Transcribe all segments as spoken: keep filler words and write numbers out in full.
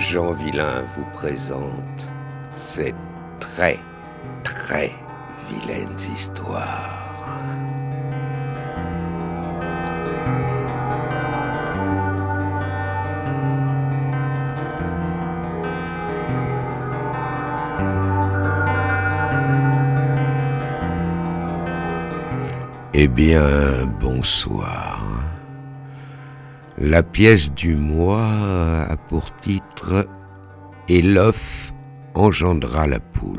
Jean Villain vous présente ces très, très vilaines histoires. Eh bien, bonsoir. La pièce du mois a pour titre « Et l'œuf engendra la poule ».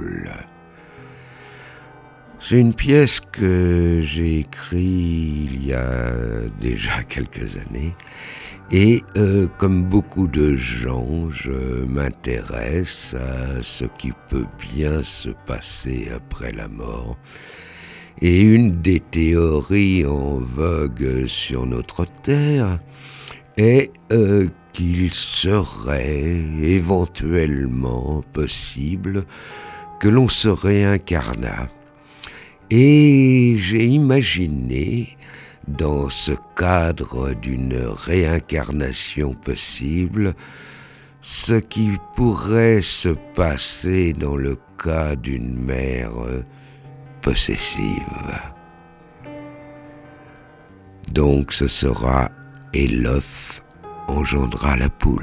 C'est une pièce que j'ai écrite il y a déjà quelques années et euh, comme beaucoup de gens, je m'intéresse à ce qui peut bien se passer après la mort. Et une des théories en vogue sur notre Terre est euh, qu'il serait éventuellement possible que l'on se réincarnât. Et j'ai imaginé, dans ce cadre d'une réincarnation possible, ce qui pourrait se passer dans le cas d'une mère possessive. Donc ce sera « Et l'œuf engendra la poule ».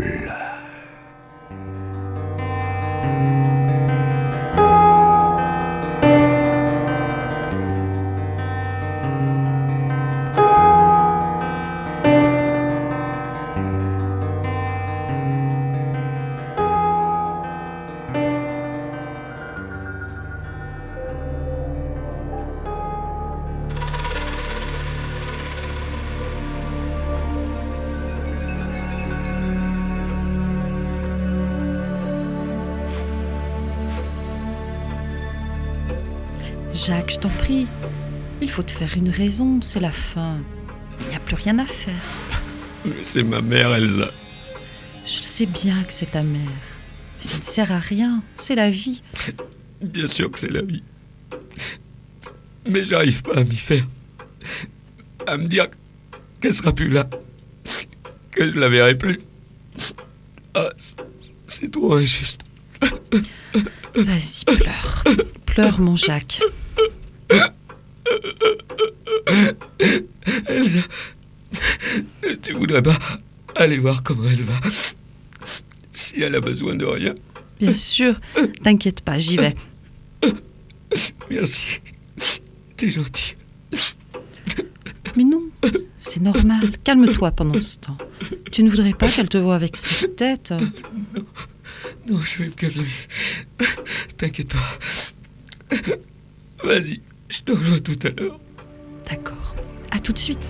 Jacques, je t'en prie, il faut te faire une raison, c'est la fin. Il n'y a plus rien à faire. Mais c'est ma mère, Elsa. Je sais bien que c'est ta mère. Mais ça ne sert à rien, c'est la vie. Bien sûr que c'est la vie. Mais j'arrive pas à m'y faire. À me dire qu'elle sera plus là. Que je la verrai plus. Ah, c'est trop injuste. Vas-y, pleure. Pleure, mon Jacques. Elsa, tu voudrais pas aller voir comment elle va? Si elle a besoin de rien. Bien sûr, t'inquiète pas, j'y vais. Merci, t'es gentil. Mais non, c'est normal. Calme-toi pendant ce temps. Tu ne voudrais pas qu'elle te voie avec cette tête? Non, non, je vais me calmer. T'inquiète pas. Vas-y, je te rejoins tout à l'heure. D'accord, à tout de suite.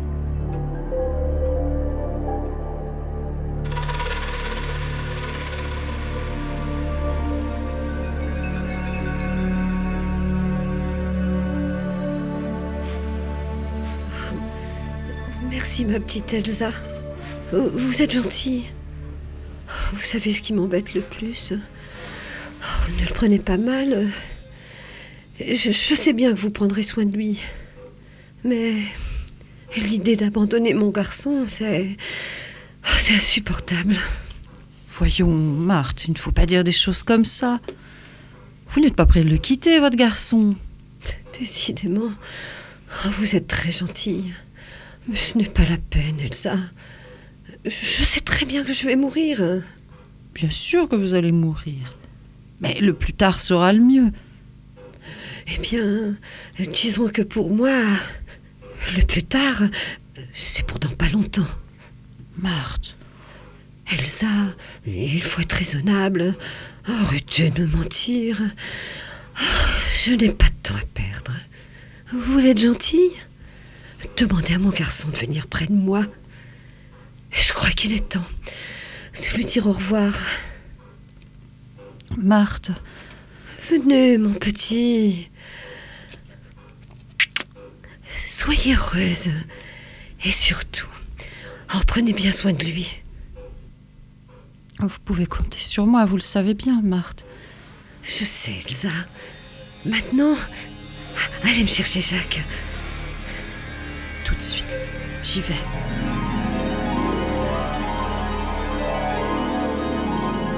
Merci, ma petite Elsa. Vous êtes gentille. Vous savez ce qui m'embête le plus? Ne le prenez pas mal. Je, je sais bien que vous prendrez soin de lui. Mais l'idée d'abandonner mon garçon, c'est... c'est insupportable. Voyons, Marthe, il ne faut pas dire des choses comme ça. Vous n'êtes pas près de le quitter, votre garçon. Décidément, vous êtes très gentille. Mais ce n'est pas la peine, Elsa. Je sais très bien que je vais mourir. Bien sûr que vous allez mourir. Mais le plus tard sera le mieux. Eh bien, disons que pour moi, le plus tard, c'est pour dans pas longtemps. Marthe. Elsa, il faut être raisonnable. Arrêtez de me mentir. Je n'ai pas de temps à perdre. Vous voulez être gentille? Demandez à mon garçon de venir près de moi. Je crois qu'il est temps de lui dire au revoir. Marthe. Venez, mon petit. Soyez heureuse. Et surtout, oh, prenez bien soin de lui. Vous pouvez compter sur moi, vous le savez bien, Marthe. Je sais, Elsa. Maintenant, allez me chercher Jacques. Tout de suite, j'y vais.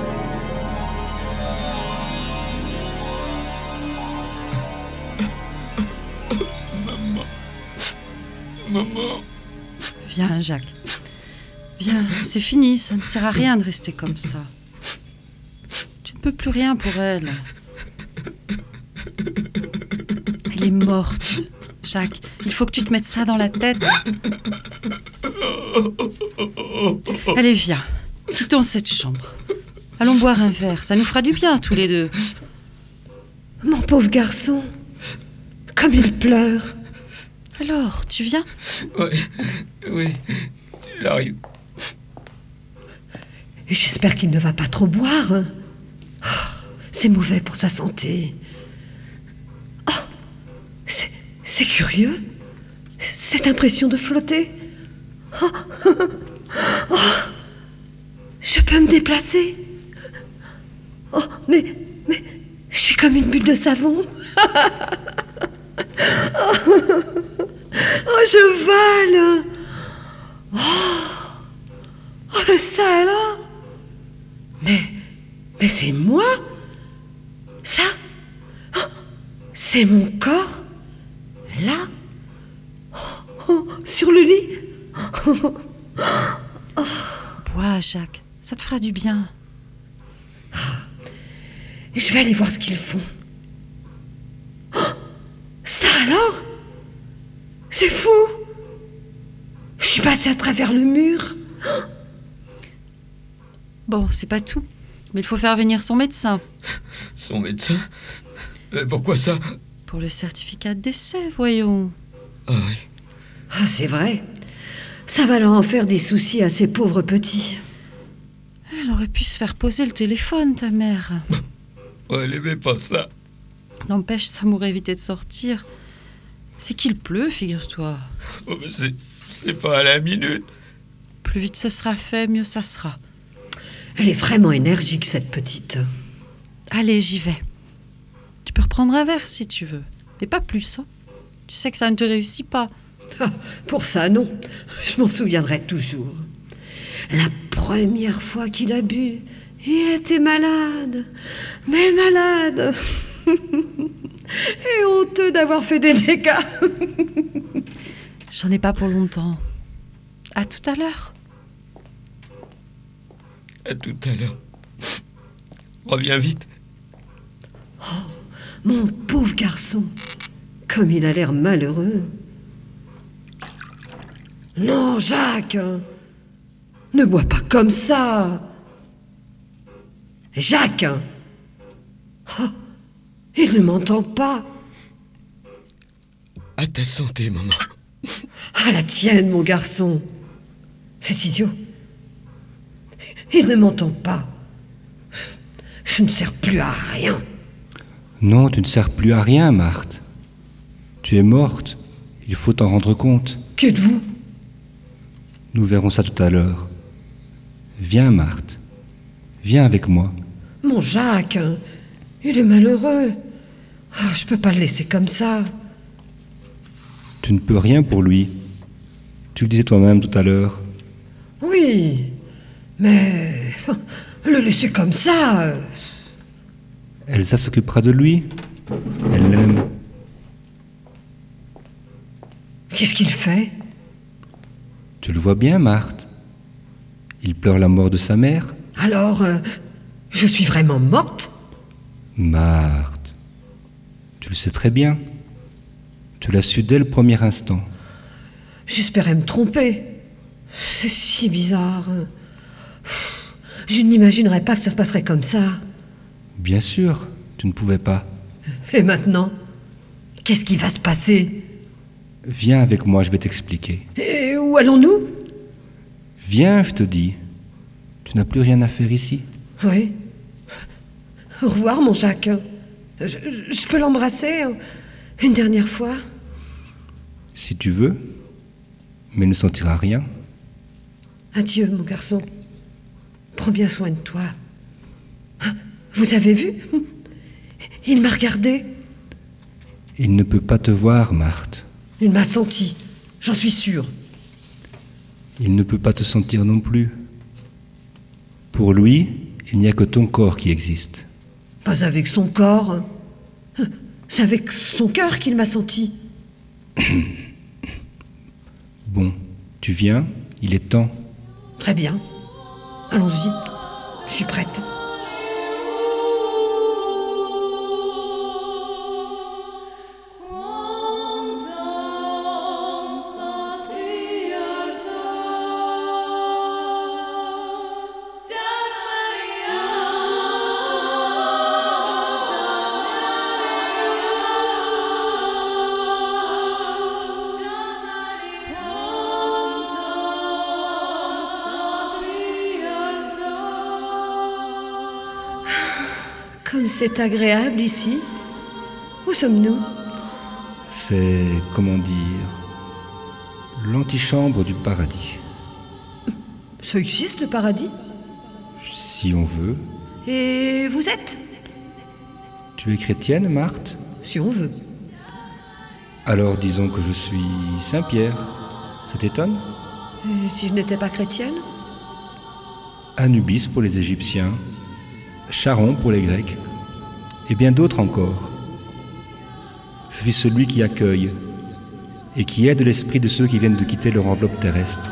Viens, Jacques. Viens, c'est fini, ça ne sert à rien de rester comme ça. Tu ne peux plus rien pour elle. Elle est morte. Jacques, il faut que tu te mettes ça dans la tête. Allez, viens. Quittons cette chambre. Allons boire un verre, ça nous fera du bien tous les deux. Mon pauvre garçon, comme il pleure. Alors, tu viens ? Oui, oui, j'arrive. Et j'espère qu'il ne va pas trop boire. Hein. Oh, c'est mauvais pour sa santé. Oh, c'est, c'est curieux, cette impression de flotter. Oh, oh, je peux me déplacer. Oh, mais, mais, je suis comme une bulle de savon. Oh, oh, je vole. Oh, oh, ça alors. Mais, mais c'est moi. Ça, oh, c'est mon corps. Là, oh, oh, sur le lit. Oh, oh. Bois, Jacques, ça te fera du bien. Je vais aller voir ce qu'ils font. Oh, ça alors ? C'est fou. Je suis passée à travers le mur. Oh. Bon, c'est pas tout. Mais il faut faire venir son médecin. Son médecin ? euh, Pourquoi ça ? Pour le certificat de décès, voyons. Ah oui. Ah, c'est vrai. Ça va leur en faire des soucis à ces pauvres petits. Elle aurait pu se faire poser le téléphone, ta mère. Oh, elle aimait pas ça. N'empêche, ça m'aurait évité de sortir. C'est qu'il pleut, figure-toi. Oh, mais c'est, c'est pas à la minute. Plus vite ce sera fait, mieux ça sera. Elle est vraiment énergique, cette petite. Allez, j'y vais. Tu peux reprendre un verre si tu veux. Mais pas plus, hein. Tu sais que ça ne te réussit pas. Ah, pour ça, non. Je m'en souviendrai toujours. La première fois qu'il a bu, il était malade. Mais malade. Et honteux d'avoir fait des dégâts. J'en ai pas pour longtemps. À tout à l'heure. À tout à l'heure. Reviens vite. Oh, mon pauvre garçon. Comme il a l'air malheureux. Non, Jacques. Ne bois pas comme ça. Jacques. Oh, il ne m'entend pas. À ta santé, maman. À la tienne, mon garçon. C'est idiot. Il ne m'entend pas. Je ne sers plus à rien. Non, tu ne sers plus à rien, Marthe. Tu es morte. Il faut t'en rendre compte. Qu'êtes-vous ? Nous verrons ça tout à l'heure. Viens, Marthe. Viens avec moi. Mon Jacques, il est malheureux. Oh, je peux pas le laisser comme ça. Tu ne peux rien pour lui. Tu le disais toi-même tout à l'heure. Oui, mais le laisser comme ça... Elsa s'occupera de lui. Elle l'aime. Qu'est-ce qu'il fait ? Tu le vois bien, Marthe. Il pleure la mort de sa mère. Alors, euh, je suis vraiment morte ? Marthe, tu le sais très bien. Tu l'as su dès le premier instant. J'espérais me tromper. C'est si bizarre. Je n'imaginerais pas que ça se passerait comme ça. Bien sûr, tu ne pouvais pas. Et maintenant, qu'est-ce qui va se passer ? Viens avec moi, je vais t'expliquer. Et où allons-nous ? Viens, je te dis. Tu n'as plus rien à faire ici. Oui. Au revoir, mon Jacques. Je, je peux l'embrasser une dernière fois ? Si tu veux, mais ne sentiras rien. Adieu, mon garçon. Prends bien soin de toi. Vous avez vu ? Il m'a regardé. Il ne peut pas te voir, Marthe. Il m'a senti, j'en suis sûre. Il ne peut pas te sentir non plus. Pour lui, il n'y a que ton corps qui existe. Pas avec son corps. C'est avec son cœur qu'il m'a senti. Bon, tu viens ? Il est temps. Très bien. Allons-y. Je suis prête. Comme c'est agréable ici. Où sommes-nous? C'est, comment dire, l'antichambre du paradis. Ça existe, le paradis? Si on veut. Et vous êtes? Tu es chrétienne, Marthe? Si on veut. Alors disons que je suis Saint-Pierre. Ça t'étonne? Et si je n'étais pas chrétienne? Anubis pour les Égyptiens, Charon pour les Grecs, et bien d'autres encore. Je suis celui qui accueille et qui aide l'esprit de ceux qui viennent de quitter leur enveloppe terrestre.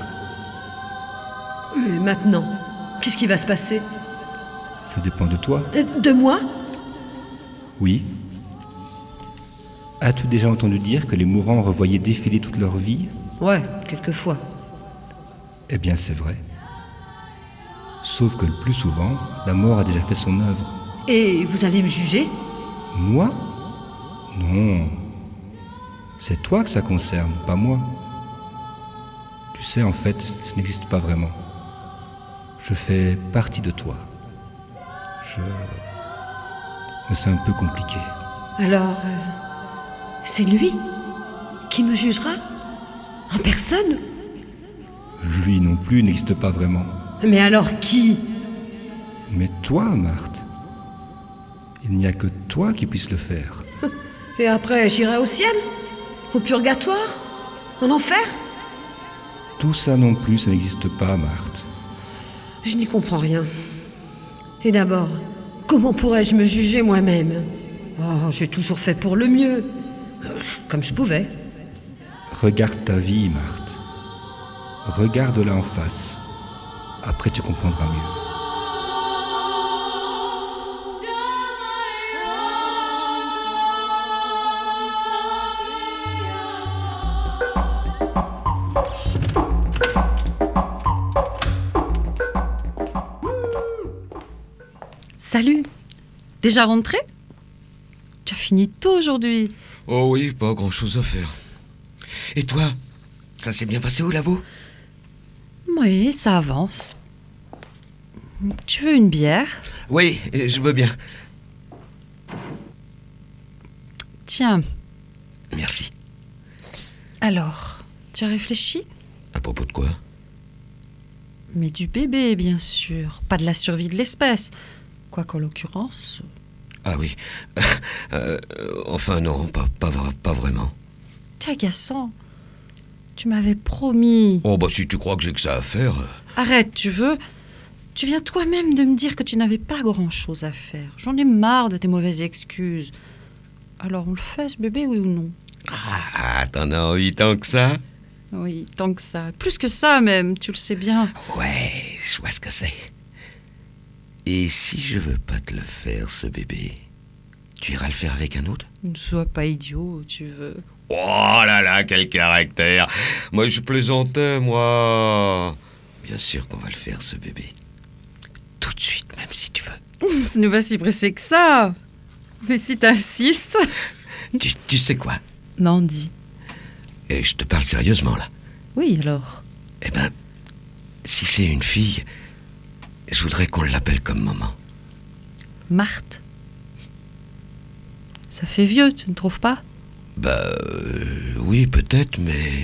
Et maintenant, qu'est-ce qui va se passer? Ça dépend de toi. De moi? Oui. As-tu déjà entendu dire que les mourants revoyaient défiler toute leur vie? Ouais, quelquefois. Eh bien, c'est vrai. Sauf que le plus souvent, la mort a déjà fait son œuvre. Et vous allez me juger? Moi? Non. C'est toi que ça concerne, pas moi. Tu sais, en fait, je n'existe pas vraiment. Je fais partie de toi. Je... Mais c'est un peu compliqué. Alors, euh, c'est lui qui me jugera? En personne? Lui non plus n'existe pas vraiment. Mais alors qui? Mais toi, Marthe. Il n'y a que toi qui puisse le faire. Et après, j'irai au ciel? Au purgatoire? En enfer? Tout ça non plus, ça n'existe pas, Marthe. Je n'y comprends rien. Et d'abord, comment pourrais-je me juger moi-même? Oh, j'ai toujours fait pour le mieux. Comme je pouvais. Regarde ta vie, Marthe. Regarde-la en face. Après, tu comprendras mieux. Salut. Déjà rentré? Tu as fini tôt aujourd'hui. Oh oui, pas grand-chose à faire. Et toi, ça s'est bien passé au labo? Oui, ça avance. Tu veux une bière? Oui, je veux bien. Tiens. Merci. Alors, tu as réfléchi? À propos de quoi? Mais du bébé, bien sûr. Pas de la survie de l'espèce. Quoiqu'en l'occurrence... Ah oui. Euh, enfin non, pas, pas, pas vraiment. T'es agaçant. Tu m'avais promis. Oh bah si tu crois que j'ai que ça à faire... Arrête, tu veux? Tu viens toi-même de me dire que tu n'avais pas grand-chose à faire. J'en ai marre de tes mauvaises excuses. Alors on le fait, ce bébé, oui ou non? Ah, t'en as envie tant que ça? Oui, tant que ça. Plus que ça même, tu le sais bien. Ouais, je vois ce que c'est. Et si je veux pas te le faire, ce bébé, tu iras le faire avec un autre? Ne sois pas idiot, tu veux. Oh là là, quel caractère! Moi, je plaisantais, moi. Bien sûr qu'on va le faire, ce bébé. Tout de suite, même si tu veux. Ce n'est pas si pressé que ça. Mais si t'insistes... Tu, tu sais quoi? Non, dis. Et je te parle sérieusement, là. Oui, alors? Eh ben, si c'est une fille, je voudrais qu'on l'appelle comme maman. Marthe. Ça fait vieux, tu ne trouves pas? Bah, euh, oui, peut-être, mais...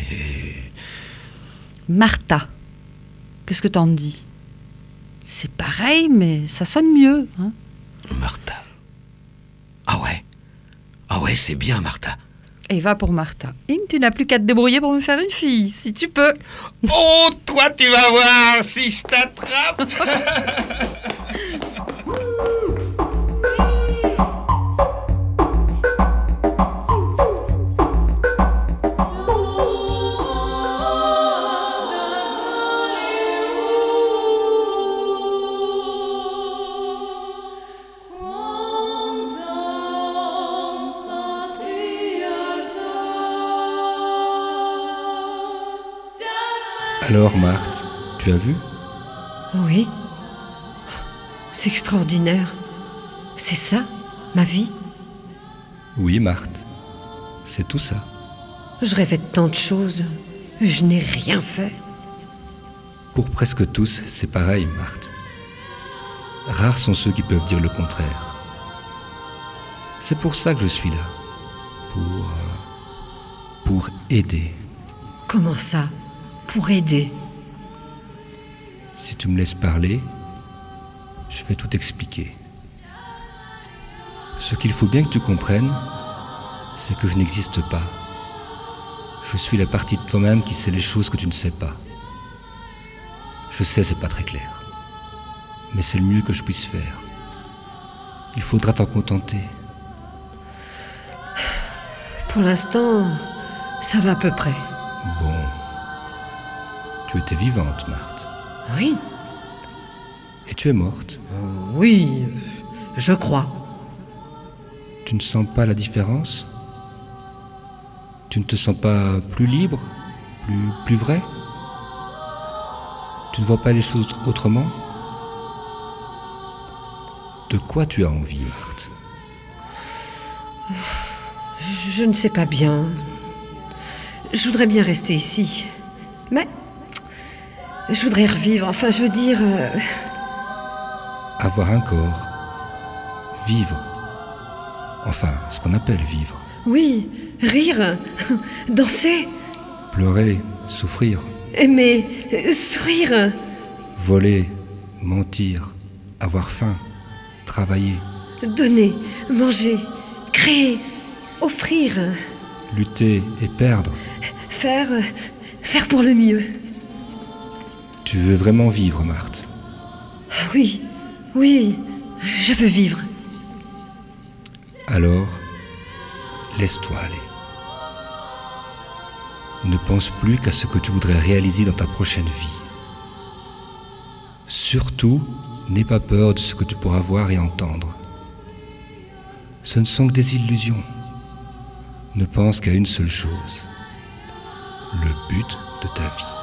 Martha. Qu'est-ce que t'en dis? C'est pareil, mais ça sonne mieux, hein? Martha. Ah ouais. Ah ouais, c'est bien, Martha. Et va pour Martha. Et tu n'as plus qu'à te débrouiller pour me faire une fille, si tu peux. Oh, toi, tu vas voir si je t'attrape. Alors, Marthe, tu as vu? Oui. C'est extraordinaire. C'est ça, ma vie? Oui, Marthe. C'est tout ça. Je rêvais de tant de choses. Je n'ai rien fait. Pour presque tous, c'est pareil, Marthe. Rares sont ceux qui peuvent dire le contraire. C'est pour ça que je suis là. Pour... euh, pour aider. Comment ça? Pour aider? Si tu me laisses parler, je vais tout expliquer. Ce qu'il faut bien que tu comprennes, c'est que je n'existe pas. Je suis la partie de toi-même qui sait les choses que tu ne sais pas. Je sais, c'est pas très clair. Mais c'est le mieux que je puisse faire. Il faudra t'en contenter. Pour l'instant, ça va à peu près. Bon. Tu étais vivante, Marthe. Oui. Et tu es morte. Oui, je crois. Tu ne sens pas la différence? Tu ne te sens pas plus libre? Plus, plus vrai? Tu ne vois pas les choses autrement? De quoi tu as envie, Marthe? Je, je ne sais pas bien. Je voudrais bien rester ici. Mais je voudrais revivre. Enfin, je veux dire... euh, Avoir un corps. Vivre. Enfin, ce qu'on appelle vivre. Oui, rire, danser, Pleurer, souffrir, aimer, sourire. voler, mentir, avoir faim, travailler, Donner, manger, créer, offrir, lutter et perdre. faire, faire pour le mieux. Tu veux vraiment vivre, Marthe? Oui, oui, je veux vivre. Alors, laisse-toi aller. Ne pense plus qu'à ce que tu voudrais réaliser dans ta prochaine vie. Surtout, n'aie pas peur de ce que tu pourras voir et entendre. Ce ne sont que des illusions. Ne pense qu'à une seule chose, le but de ta vie.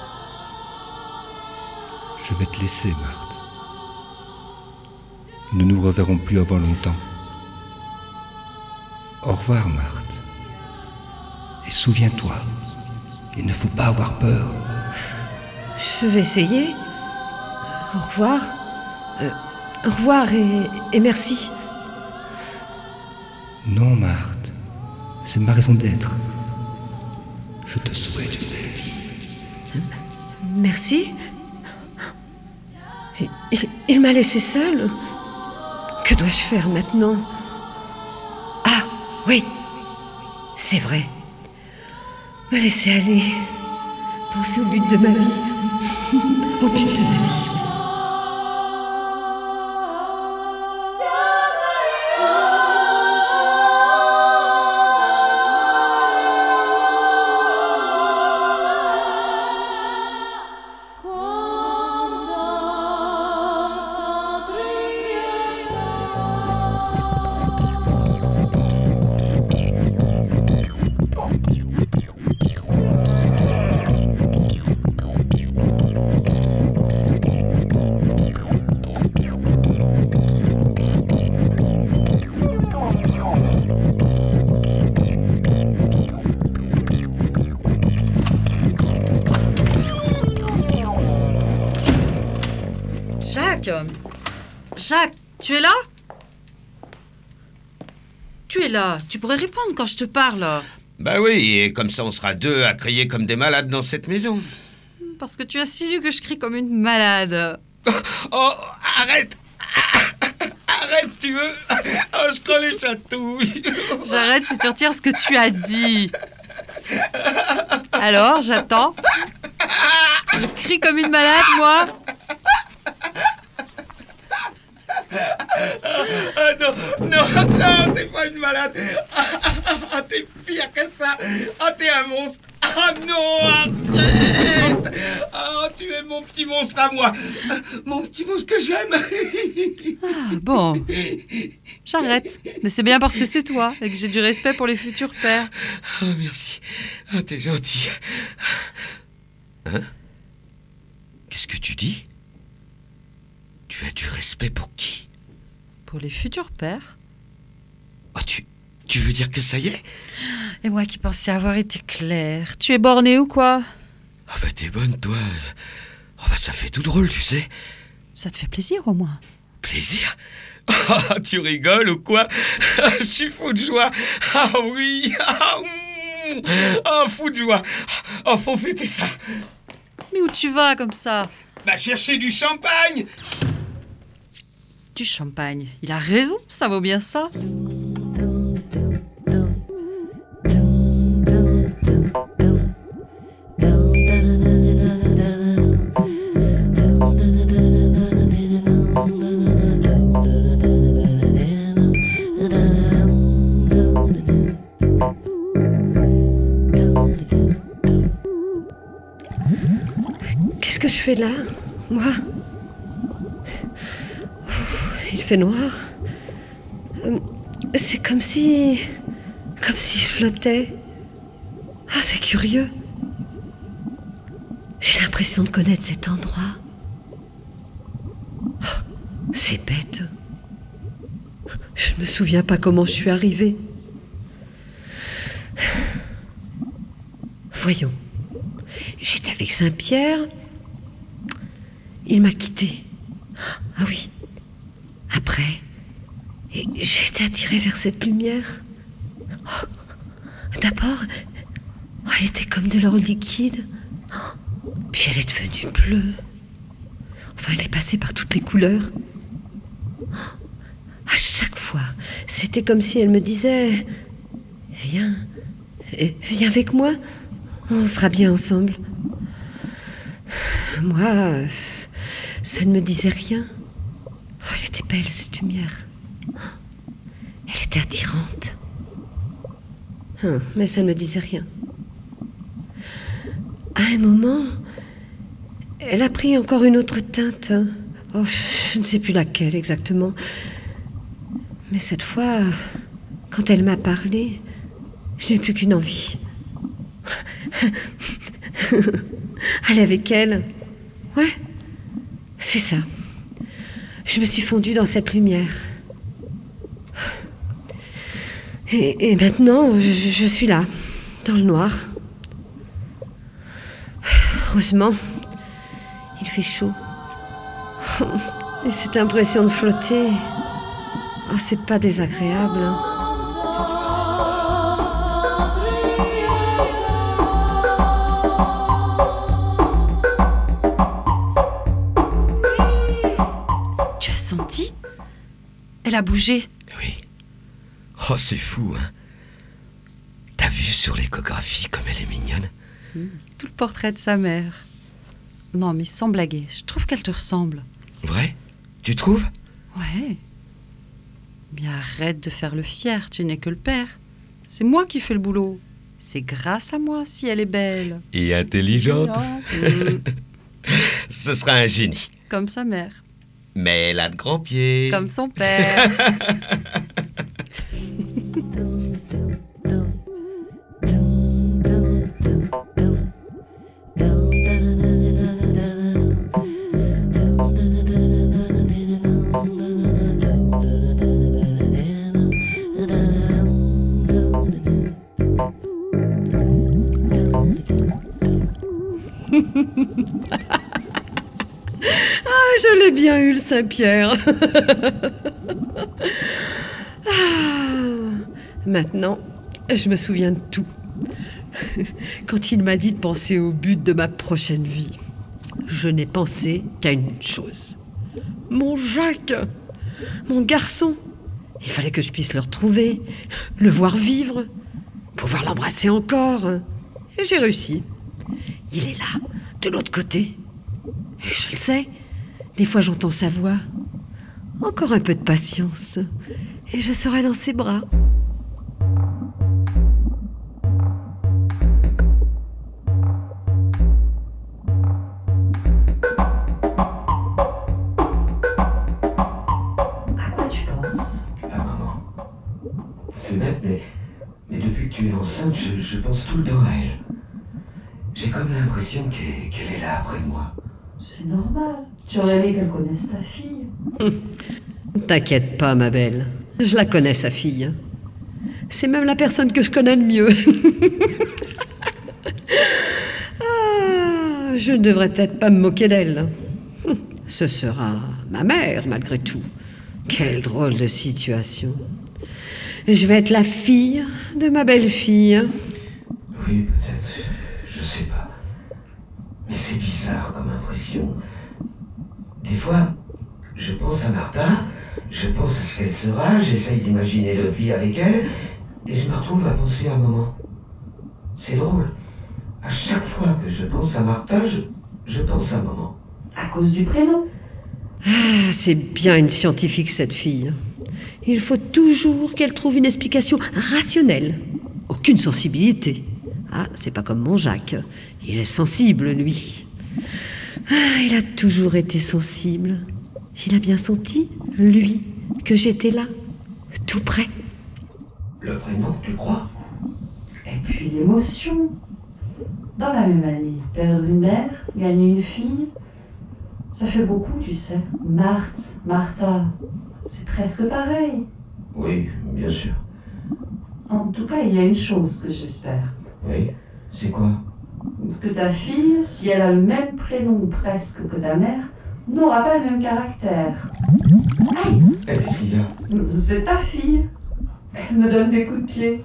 Je vais te laisser, Marthe. Nous ne nous reverrons plus avant longtemps. Au revoir, Marthe. Et souviens-toi, il ne faut pas avoir peur. Je vais essayer. Au revoir. Euh, au revoir et, et merci. Non, Marthe, c'est ma raison d'être. Je te souhaite une belle vie. Merci. Il, il- il m'a laissé seule. Que dois-je faire maintenant? Ah, oui, c'est vrai. Me laisser aller. Penser au but de ma vie. Au but de ma vie. Jacques Jacques, tu es là? Tu es là, tu pourrais répondre quand je te parle. Bah oui, et comme ça on sera deux à crier comme des malades dans cette maison. Parce que tu as si lu que je crie comme une malade. Oh, arrête! Arrête, tu veux? Oh, je crois les chatouilles. J'arrête si tu retires ce que tu as dit. Alors, j'attends. Je crie comme une malade, moi. Ah non, non, non, t'es pas une malade. Ah, t'es pire que ça. Ah, t'es un monstre. Ah non, arrête. Ah, tu es mon petit monstre à moi. Mon petit monstre que j'aime. Ah, bon, j'arrête. Mais c'est bien parce que c'est toi et que j'ai du respect pour les futurs pères. Oh, merci. Ah, t'es gentil. Hein? Qu'est-ce que tu dis? Tu as du respect pour qui? Pour les futurs pères. Oh, tu, tu veux dire que ça y est? Et moi qui pensais avoir été claire. Tu es bornée ou quoi? Ah bah t'es bonne, toi. Oh bah ça fait tout drôle, tu sais. Ça te fait plaisir au moins? Plaisir? Ah, tu rigoles ou quoi? Je suis fou de joie. Ah oui. Ah, mm. Ah, fou de joie. Ah, faut fêter ça. Mais où tu vas comme ça? Bah chercher du champagne. Du champagne. Il a raison, ça vaut bien ça. Qu'est-ce que je fais là, moi? Il fait noir. C'est comme si... Comme si je flottais. Ah, c'est curieux. J'ai l'impression de connaître cet endroit. Oh, c'est bête. Je ne me souviens pas comment je suis arrivée. Voyons. J'étais avec Saint-Pierre. Il m'a quittée. Ah oui. Après, j'ai été attirée vers cette lumière. Oh, d'abord, oh, elle était comme de l'or liquide. Oh, puis elle est devenue bleue. Enfin, elle est passée par toutes les couleurs. Oh, à chaque fois, c'était comme si elle me disait « Viens, viens avec moi, on sera bien ensemble. » Moi, ça ne me disait rien. Oh, elle était belle, cette lumière. Elle était attirante. Hum, mais ça ne me disait rien. À un moment, elle a pris encore une autre teinte. Oh, je ne sais plus laquelle exactement. Mais cette fois, quand elle m'a parlé, je n'ai plus qu'une envie. Aller avec elle. Ouais, c'est ça. Je me suis fondue dans cette lumière. Et, et maintenant, je, je suis là, dans le noir. Heureusement, il fait chaud. Et cette impression de flotter, oh, c'est pas désagréable. Hein. Tu as senti? Elle a bougé. Oui. Oh, c'est fou, hein. T'as vu sur l'échographie comme elle est mignonne? Mmh. Tout le portrait de sa mère. Non, mais sans blaguer, je trouve qu'elle te ressemble. Vrai? Tu trouves? Ouais. Bien arrête de faire le fier, tu n'es que le père. C'est moi qui fais le boulot. C'est grâce à moi si elle est belle. Et intelligente. Mmh. Ce sera un génie. Comme sa mère. Mais elle a de grands pieds. Comme son père. Je l'ai bien eu, le Saint-Pierre. Ah, maintenant, je me souviens de tout. Quand il m'a dit de penser au but de ma prochaine vie, je n'ai pensé qu'à une chose. Mon Jacques, mon garçon. Il fallait que je puisse le retrouver, le voir vivre, pouvoir l'embrasser encore. Et j'ai réussi. Il est là, de l'autre côté. Et je le sais. Des fois, j'entends sa voix. Encore un peu de patience, et je serai dans ses bras. À quoi tu penses? Ah, maman. C'est bête, mais, mais depuis que tu es enceinte, je, je pense tout le temps à elle. J'ai comme l'impression qu'elle, qu'elle est là, près de moi. C'est normal. Tu aurais aimé qu'elle connaisse ta fille. T'inquiète pas, ma belle. Je la connais, sa fille. C'est même la personne que je connais le mieux. Ah, je ne devrais peut-être pas me moquer d'elle. Ce sera ma mère, malgré tout. Quelle drôle de situation. Je vais être la fille de ma belle-fille. Oui, peut-être. Je sais pas. Mais c'est bizarre comme impression. Des fois, je pense à Martha, je pense à ce qu'elle sera, j'essaye d'imaginer notre vie avec elle, et je me retrouve à penser à un moment. C'est drôle. À chaque fois que je pense à Martha, je, je pense à Maman. À cause du prénom. Ah, c'est bien une scientifique, cette fille. Il faut toujours qu'elle trouve une explication rationnelle. Aucune sensibilité. Ah, c'est pas comme mon Jacques. Il est sensible, lui. Ah, il a toujours été sensible. Il a bien senti, lui, que j'étais là, tout près. Le prénom, tu crois? Et puis l'émotion. Dans la même année, perdre une mère, gagner une fille, ça fait beaucoup, tu sais. Marthe, Martha, c'est presque pareil. Oui, bien sûr. En tout cas, il y a une chose que j'espère. Oui, c'est quoi? Que ta fille, si elle a le même prénom presque que ta mère, n'aura pas le même caractère. Aïe! Qu'est-ce qu'il y a? C'est ta fille. Elle me donne des coups de pied.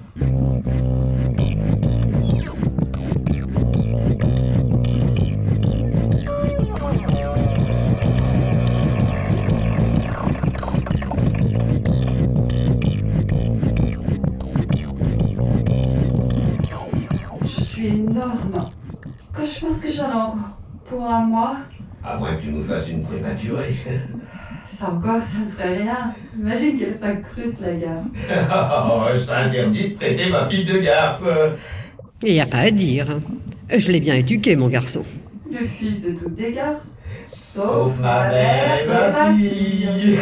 Je suis énorme. Que je pense que j'en ai encore pour un mois. À moins que tu nous fasses une prématurée. Ça encore, ça ne serait rien. Imagine qu'elle s'incruste, la garce. Oh, je t'interdis de traiter ma fille de garce. Il n'y a pas à dire. Je l'ai bien éduqué, mon garçon. Les filles, c'est toutes des garces. Sauf ma mère et ma fille.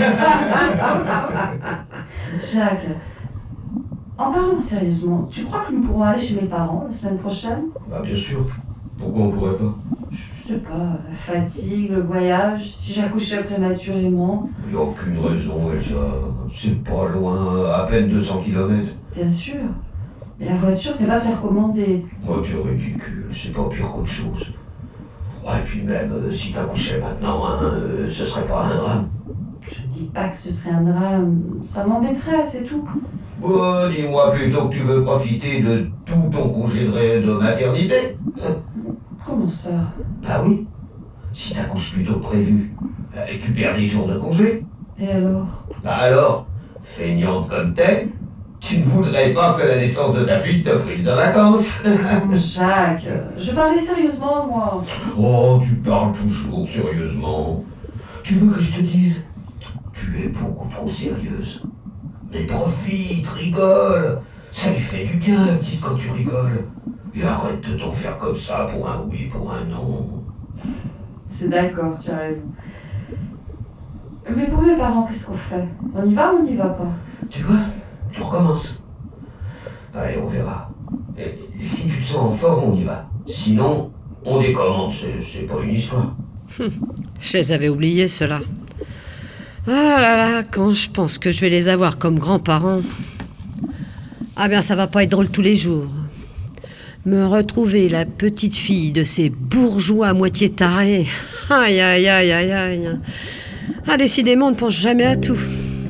Jacques, en parlant sérieusement, tu crois que nous pourrons aller chez mes parents la semaine prochaine? Bah bien sûr. Pourquoi on pourrait pas? Je sais pas, la fatigue, le voyage, si j'accouchais prématurément. Il n'y a aucune raison, Elsa. C'est pas loin, à peine deux cents kilomètres. Bien sûr. Mais la voiture, c'est pas très recommandé. Oh, tu es ridicule, c'est pas pire qu'autre chose. Ouais, et puis même, euh, si t'accouchais maintenant, hein, euh, ce serait pas un drame. Je dis pas que ce serait un drame, ça m'embêterait, c'est tout. Bon, dis-moi plutôt que tu veux profiter de tout ton congé de, de maternité. Hein? Comment ça? Bah oui. Si t'accouches plus tôt que prévu, euh, tu perds des jours de congé. Et alors? Bah alors, feignante comme t'es, tu ne voudrais pas que la naissance de ta fille te prive de vacances. Non, Jacques, je parlais sérieusement, moi. Oh, tu parles toujours sérieusement. Tu veux que je te dise? Tu es beaucoup trop sérieuse. Mais profite, rigole. Ça lui fait du bien, la petite, quand tu rigoles. Et arrête de t'en faire comme ça pour un oui, pour un non. C'est d'accord, tu as raison. Mais pour mes parents, qu'est-ce qu'on fait? On y va ou on n'y va pas? Tu vois, tu recommences. Allez, on verra. Et si tu te sens en forme, on y va. Sinon, on décommande, c'est, c'est pas une histoire. Je les avais oubliés, ceux-là. Ah là là, quand je pense que je vais les avoir comme grands-parents. Ah bien, ça va pas être drôle tous les jours. Me retrouver la petite fille de ces bourgeois à moitié tarés. Aïe, aïe, aïe, aïe, aïe. Ah, décidément, on ne pense jamais à tout.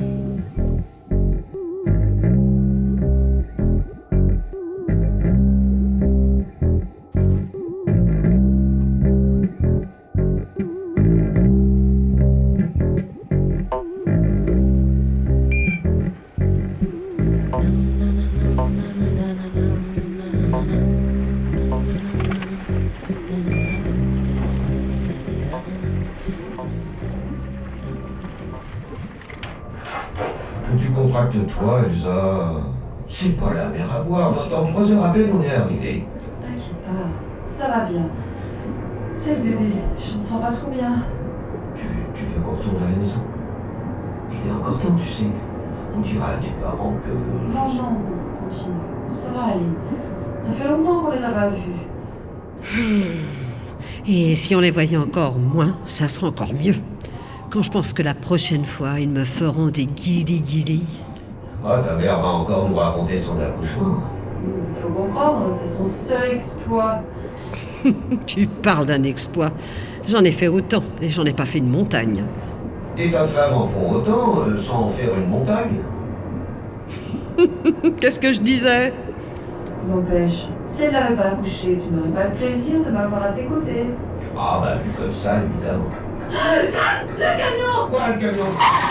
Que tu contractes toi, Elsa, c'est pas la mer à boire. Dans, dans trois heures à peine, on est arrivé. T'inquiète pas, ça va bien. C'est le bébé, je ne sens pas trop bien. Tu, tu veux qu'on retourne à la maison? Il est encore temps, tu sais. On dira à tes parents que... je Non, sais- non, continue. Ça va aller. Ça fait longtemps qu'on les a pas vus. Et si on les voyait encore moins, ça sera encore mieux. Quand je pense que la prochaine fois, ils me feront des guilis-guilis. Oh, ta mère va encore nous raconter son accouchement. Il faut comprendre, c'est son seul exploit. Tu parles d'un exploit. J'en ai fait autant, et j'en ai pas fait une montagne. Des tas de femmes en font autant, euh, sans en faire une montagne. Qu'est-ce que je disais? N'empêche, si elle n'avait pas accouché, tu n'aurais pas le plaisir de m'avoir à tes côtés. Ah bah vu comme ça, évidemment. Le camion! Quoi le camion?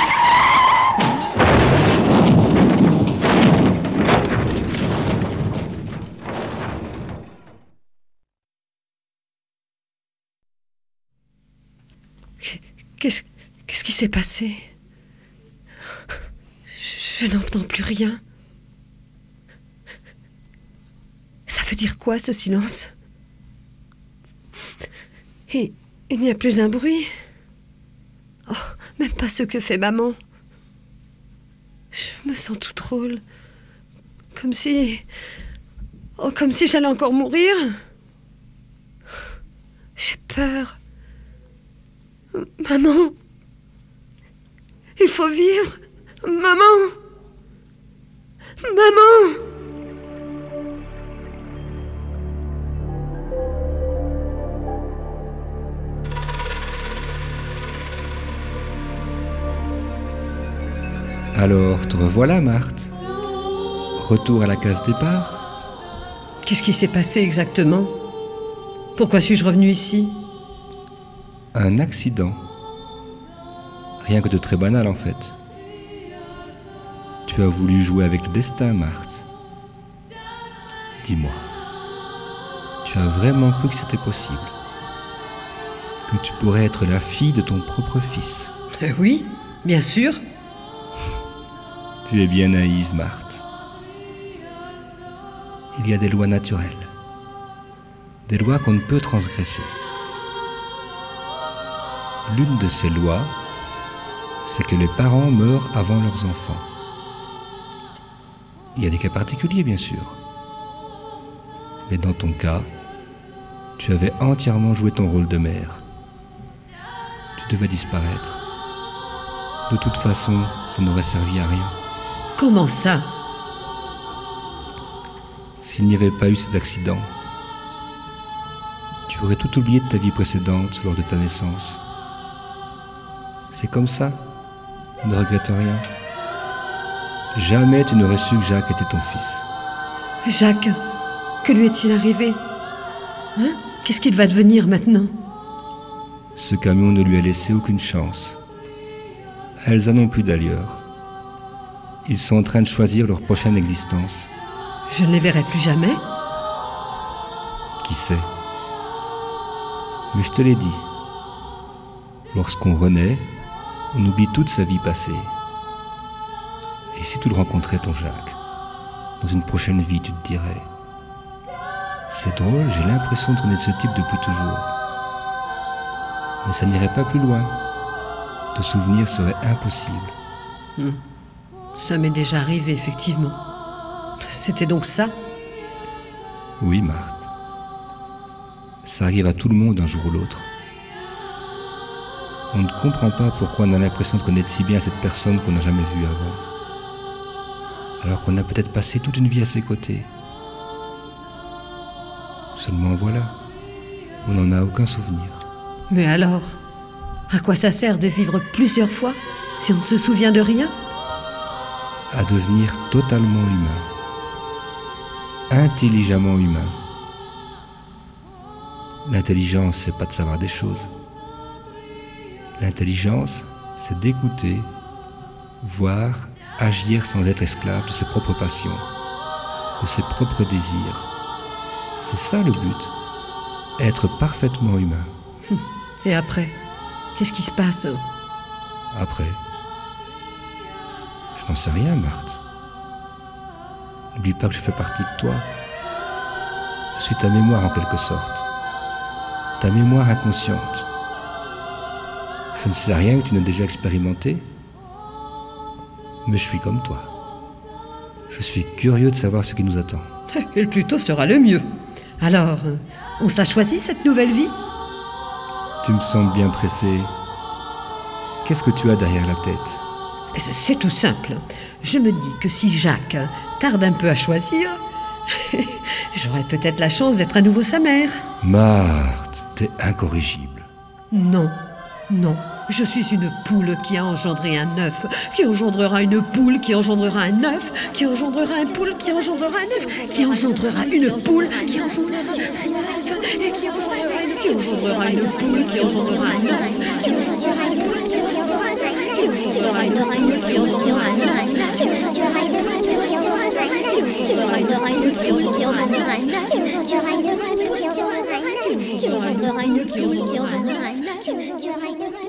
Qu'est-ce, qu'est-ce qui s'est passé? Je, je n'entends plus rien. Ça veut dire quoi, ce silence? Et il n'y a plus un bruit. Oh, même pas ce que fait maman. Je me sens toute drôle. Comme si... Oh, comme si j'allais encore mourir. J'ai peur. Maman. Il faut vivre. Maman. Maman. Alors, te revoilà, Marthe. Retour à la case départ. Qu'est-ce qui s'est passé exactement? Pourquoi suis-je revenue ici? Un accident. Rien que de très banal, en fait. Tu as voulu jouer avec le destin, Marthe. Dis-moi, tu as vraiment cru que c'était possible? Que tu pourrais être la fille de ton propre fils? Euh, oui, bien sûr. Tu es bien naïve, Marthe. Il y a des lois naturelles. Des lois qu'on ne peut transgresser. L'une de ces lois, c'est que les parents meurent avant leurs enfants. Il y a des cas particuliers, bien sûr. Mais dans ton cas, tu avais entièrement joué ton rôle de mère. Tu devais disparaître. De toute façon, ça n'aurait servi à rien. Comment ça? S'il n'y avait pas eu ces accidents, tu aurais tout oublié de ta vie précédente lors de ta naissance. C'est comme ça. Ne regrette rien. Jamais tu n'aurais su que Jacques était ton fils. Jacques, que lui est-il arrivé? Hein? Qu'est-ce qu'il va devenir maintenant? Ce camion ne lui a laissé aucune chance. Elsa non plus d'ailleurs. Ils sont en train de choisir leur prochaine existence. Je ne les verrai plus jamais? Qui sait? Mais je te l'ai dit. Lorsqu'on renaît, on oublie toute sa vie passée. Et si tu le rencontrais, ton Jacques, dans une prochaine vie, tu te dirais: c'est drôle, j'ai l'impression de connaître ce type depuis toujours. Mais ça n'irait pas plus loin. Te souvenir serait impossible. Hmm. Ça m'est déjà arrivé, effectivement. C'était donc ça? Oui, Marthe. Ça arrive à tout le monde un jour ou l'autre. On ne comprend pas pourquoi on a l'impression de connaître si bien cette personne qu'on n'a jamais vue avant. Alors qu'on a peut-être passé toute une vie à ses côtés. Seulement voilà, on n'en a aucun souvenir. Mais alors, à quoi ça sert de vivre plusieurs fois si on ne se souvient de rien? À devenir totalement humain. Intelligemment humain. L'intelligence, c'est pas de savoir des choses. L'intelligence, c'est d'écouter, voir, agir sans être esclave de ses propres passions, de ses propres désirs. C'est ça le but. Être parfaitement humain. Et après, qu'est-ce qui se passe? Après, je n'en sais rien, Marthe. N'oublie pas que je fais partie de toi. Je suis ta mémoire en quelque sorte. Ta mémoire inconsciente. Je ne sais rien que tu n'as déjà expérimenté, mais je suis comme toi. Je suis curieux de savoir ce qui nous attend. Et le plus tôt sera le mieux. Alors, on se l'a choisi, cette nouvelle vie? Tu me sembles bien pressé. Qu'est-ce que tu as derrière la tête ? C'est tout simple. Je me dis que si Jacques tarde un peu à choisir, j'aurai peut-être la chance d'être à nouveau sa mère. Marthe, t'es incorrigible. Non, non. Je suis une poule qui a engendré un œuf, qui engendrera une poule, qui engendrera un œuf, qui engendrera un poule, qui engendrera un œuf, qui engendrera une poule, qui engendrera un œuf, et qui engendrera une, qui engendrera une poule, qui engendrera un œuf, qui engendrera une poule, qui engendrera un œuf, qui engendrera une poule, qui engendrera un œuf, qui engendrera une poule, qui engendrera un œuf, qui engendrera une poule, qui engendrera un œuf, qui engendrera une poule, qui engendrera un œuf, qui engendrera une poule, qui engendrera un œuf, qui engendrera une poule.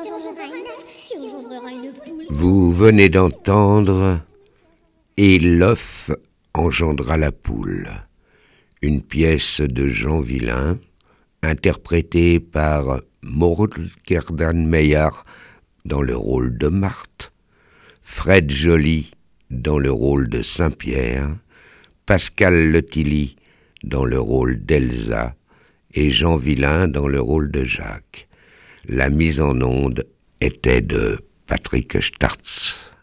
Vous venez d'entendre « Et l'œuf engendra la poule », une pièce de Jean Villain, interprétée par Maud Kerdan-Meyer dans le rôle de Marthe, Fred Joly dans le rôle de Saint-Pierre, Pascal Letilly dans le rôle d'Elsa et Jean Villain dans le rôle de Jacques. La mise en onde était de Patrick Startz.